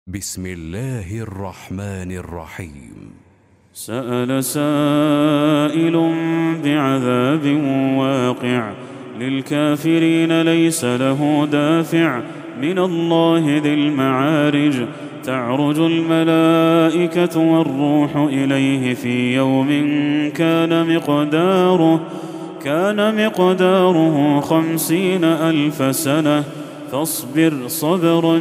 بسم الله الرحمن الرحيم. سأل سائل بعذاب واقع للكافرين ليس له دافع من الله ذي المعارج. تعرج الملائكة والروح إليه في يوم كان مقداره 50,000 سنة فاصبر صبرا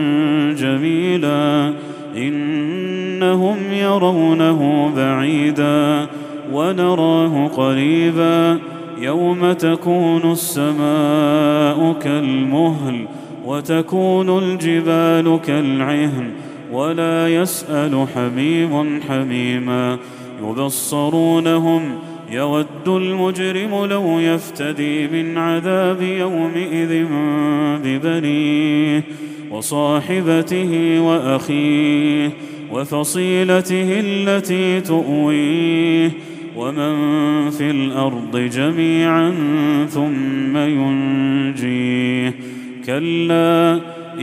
جميلا إنهم يرونه بعيدا ونراه قريبا يوم تكون السماء كالمهل وتكون الجبال كالعهن ولا يسأل حميم حميما يبصرونهم يود المجرم لو يفتدي من عذاب يومئذ ببنيه وصاحبته وأخيه وفصيلته التي تؤويه ومن في الأرض جميعا ثم ينجيه كلا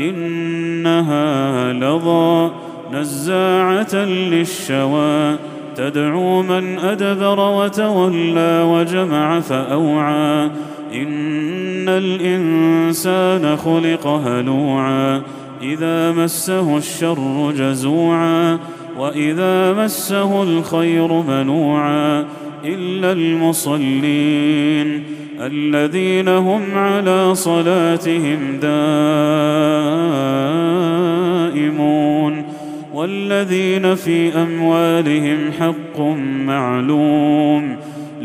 إنها لظى نزاعة للشوى تدعو من أدبر وتولى وجمع فأوعى إن الإنسان خلق هلوعا إذا مسه الشر جزوعا وإذا مسه الخير منوعا إلا المصلين الذين هم على صلاتهم دائمون والذين في أموالهم حق معلوم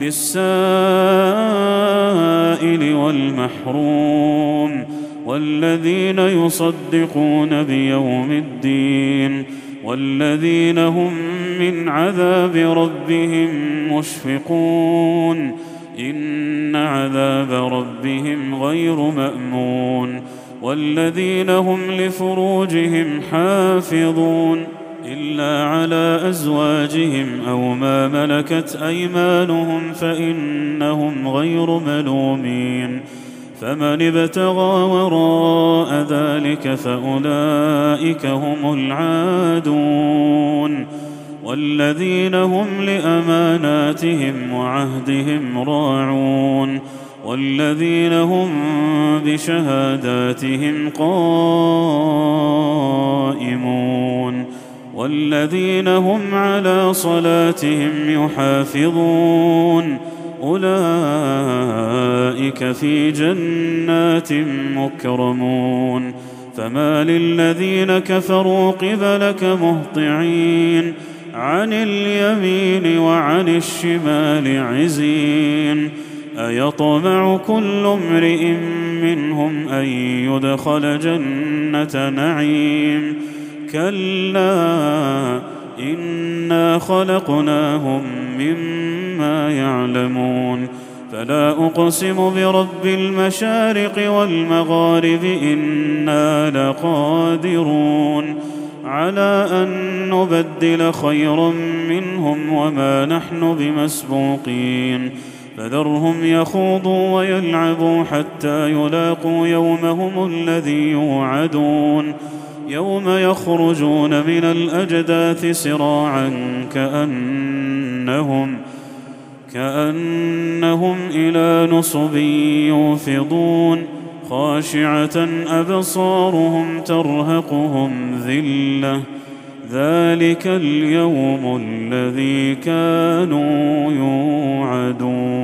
للسائل والمحروم والذين يصدقون بيوم الدين والذين هم من عذاب ربهم مشفقون إن عذاب ربهم غير مأمون والذين هم لفروجهم حافظون إلا على أزواجهم أو ما ملكت أيمانهم فإنهم غير ملومين فمن ابتغى وراء ذلك فأولئك هم العادون والذين هم لأماناتهم وعهدهم راعون والذين هم بشهاداتهم قائمون والذين هم على صلاتهم يحافظون أولئك في جنات مكرمون فما للذين كفروا قبلك مهطعين عن اليمين وعن الشمال عزين أيطمع كل امرئ منهم أن يدخل جنة نعيم كلا إنا خلقناهم مما يعلمون فلا أقسم برب المشارق والمغارب إنا لقادرون على أن نبدل خيرا منهم وما نحن بمسبوقين فذرهم يخوضوا ويلعبوا حتى يلاقوا يومهم الذي يوعدون يوم يخرجون من الأجداث سراعا كأنهم إلى نصب يوفضون خاشعة أبصارهم ترهقهم ذلة ذلك اليوم الذي كانوا يوعدون.